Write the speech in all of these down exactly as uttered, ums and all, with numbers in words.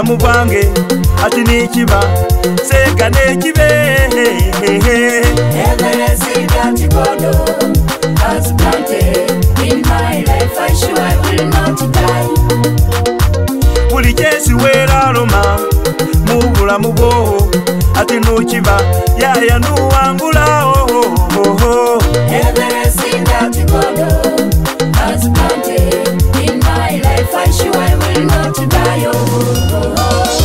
mubulamu bwange ati nikiba seka nekibe. Every seed that God has planted in my life, I sure I will not die. Buli kyesi weera loma mubulamu bwo ati nukiba yaya nuwangula. Every seed that God has planted in my life, I sure I will not die. Oh,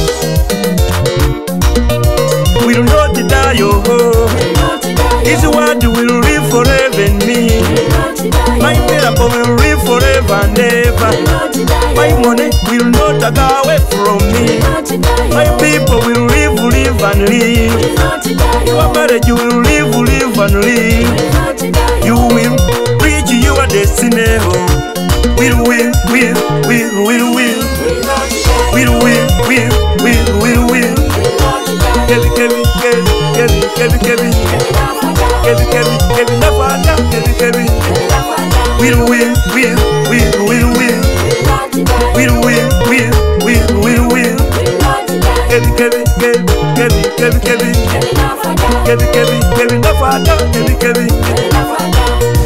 will not die. Oh, His word will live forever in me. My miracle will live forever and ever. My money will not go away from me. My people will live, live and live. Your marriage will live, live and live. You will reach your destiny. Will, will, will, will, will, will. Will, will, will, will, will, will. Kevin, Kevin, Kevin, Kevin, Kevin, Kevin, Kevin, Kevin, Nafada, Kevin, Kevin. Will, will, will, will, will, will. Will, will, will, will, will, will. Kevin, Kevin, Kevin, Kevin, Kevin, Kevin, Kevin, Kevin, Kevin, Nafada, Kevin, Kevin.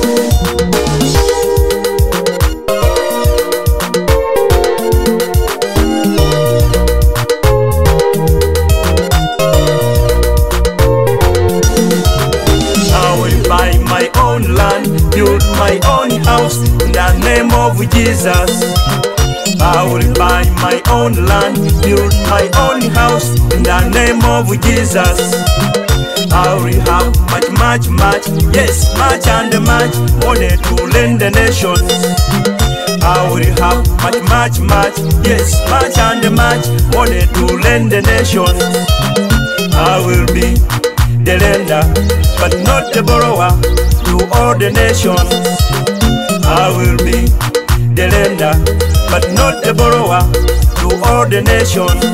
Build my own house in the name of Jesus. I will buy my own land, build my own house in the name of Jesus. I will have much, much, much, yes, much and much money to lend the nations. I will have much, much, much, yes, much and much money to lend the nations. I will be the lender, but not the borrower to all the nations. I will be the lender, but not the borrower to all the nations.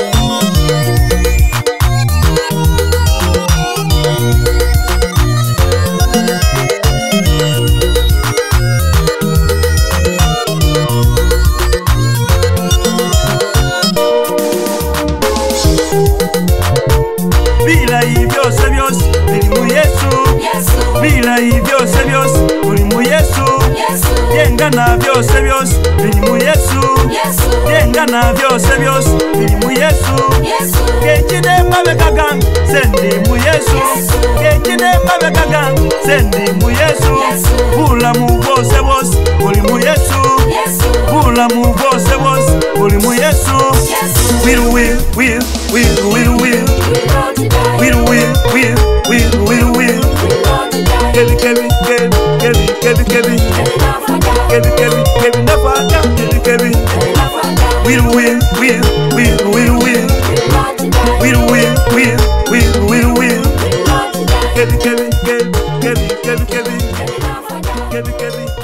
Bilayi byose byose biri mu Yesu. Bilayi byose byose biri mu Yesu. Yengana byose byose biri mu Yesu. Yengana byose byose biri mu Yesu. Kekidemba bekagang sendi mu Yesu. Kekidemba bekagang sendi mu Yesu. Bulamu bwose bwose buri mu Yesu. Bulamu bwose bwose buri mu Yesu. Will, will, will, will, will, will. Will, will, will, will, will, will. Kevin, Kevin, Kevin, Kevin, Kevin, Kevin, Kevin, Kevin, Kevin, Nafada, Kevin, Kevin. Will, will, will, will, will, will. Will, will, will, will, will, will. Kevin, Kevin, Kevin, Kevin, Kevin, Kevin, Kevin, Kevin.